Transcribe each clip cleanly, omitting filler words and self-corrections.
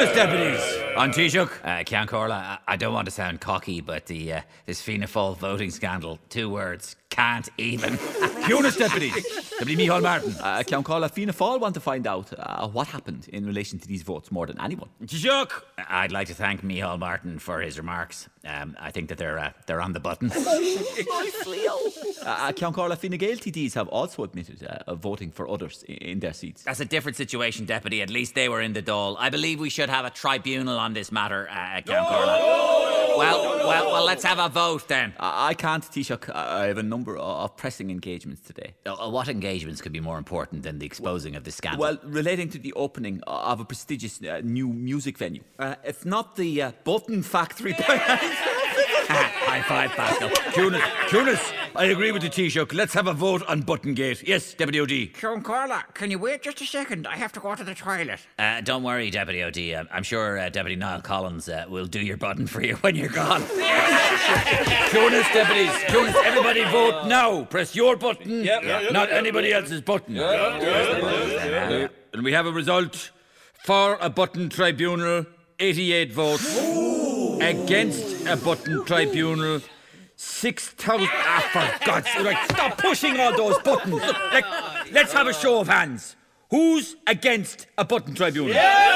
Tunis deputies. On Taoiseach. Count Corla, I don't want to sound cocky, but this Fianna Fáil voting scandal, 2 words, can't even. Tunis deputies. Deputy Micheál Martin. Count Corla, Fianna Fáil want to find out what happened in relation to these votes more than anyone. Taoiseach. I'd like to thank Micheál Martin for his remarks. I think that they're on the button. Count Corla, Fine Gael TDs have also admitted voting for others in their seats. That's a different situation, Deputy. At least they were in the Dáil. I believe we should have a tribunal on this matter, Count Corla. Well, let's have a vote then. I can't, Taoiseach. I have a number of pressing engagements today. What engagements could be more important than the exposing of this scandal? Well, relating to the opening of a prestigious new music venue. It's not the Button Factory. High five, Pascal. Tunis, I agree with the Taoiseach. Let's have a vote on Buttongate. Yes, Deputy O.D. Count Corla, can you wait just a second? I have to go to the toilet. Don't worry, Deputy O.D. I'm sure Deputy Niall Collins will do your button for you when you're gone. Tunis deputies. Tunis, everybody vote now. Press your button, not anybody else's button. And we have a result for a button tribunal, 88 votes. Against a button tribunal, 6,000. For God's sake, stop pushing all those buttons. Let's have a show of hands. Who's against a button tribunal?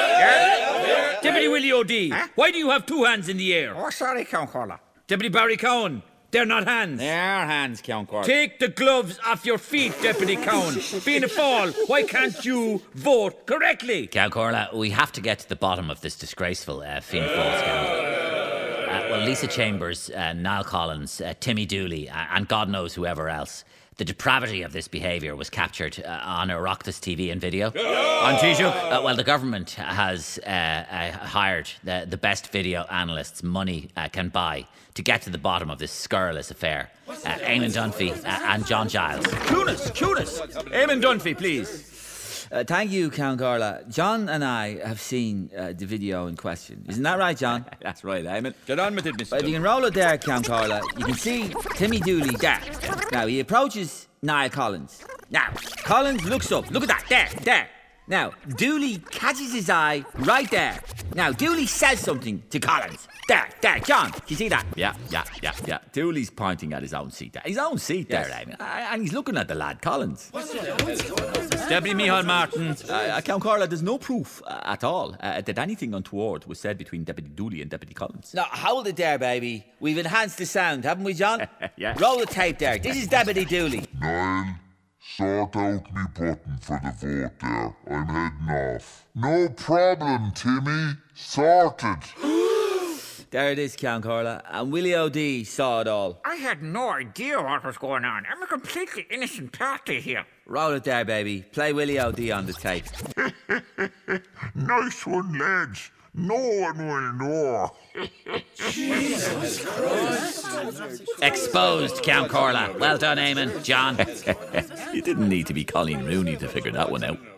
Deputy Willie O'D, why do you have 2 hands in the air? Oh, sorry, Count Corla. Deputy Barry Cowan, they're not hands. They're hands, Count Corla. Take the gloves off your feet, Deputy Cowan. Fianna Fáil, why can't you vote correctly? Count Corla, we have to get to the bottom of this disgraceful Fianna Fáil scandal. Well, Lisa Chambers, Niall Collins, Timmy Dooley, and God knows whoever else. The depravity of this behaviour was captured on Oireachtas TV and video. On Taoiseach? Well, the government has hired the best video analysts money can buy to get to the bottom of this scurrilous affair. Eamon Dunphy and John Giles. Tunis. Eamon Dunphy, please. Thank you, Count Corla. John and I have seen the video in question. Isn't that right, John? That's right, Eamon. Get on with it, Mr. If you can roll it there, Count Corla, you can see Timmy Dooley there. Now, he approaches Niall Collins. Now, Collins looks up. Look at that. There. Now, Dooley catches his eye right there. Now, Dooley says something to Collins. There. John, do you see that? Yeah. Dooley's pointing at his own seat there. His own seat there, Eamon. And he's looking at the lad, Collins. Deputy Micheál Martin. Count Corla, there's no proof at all that anything untoward was said between Deputy Dooley and Deputy Collins. Now, hold it there, baby. We've enhanced the sound, haven't we, John? Yeah. Roll the tape there. This is Deputy Dooley. Niall, sort out me button for the vote there. I'm heading off. No problem, Timmy. Sorted. There it is, Count Corla. And Willie O'D saw it all. I had no idea what was going on. I'm a completely innocent party here. Roll it there, baby. Play Willie O'D on the tape. Nice one, lads. No one will know. Jesus Christ. Exposed, Count Corla. Well done, Eamon. John. You didn't need to be Colleen Rooney to figure that one out.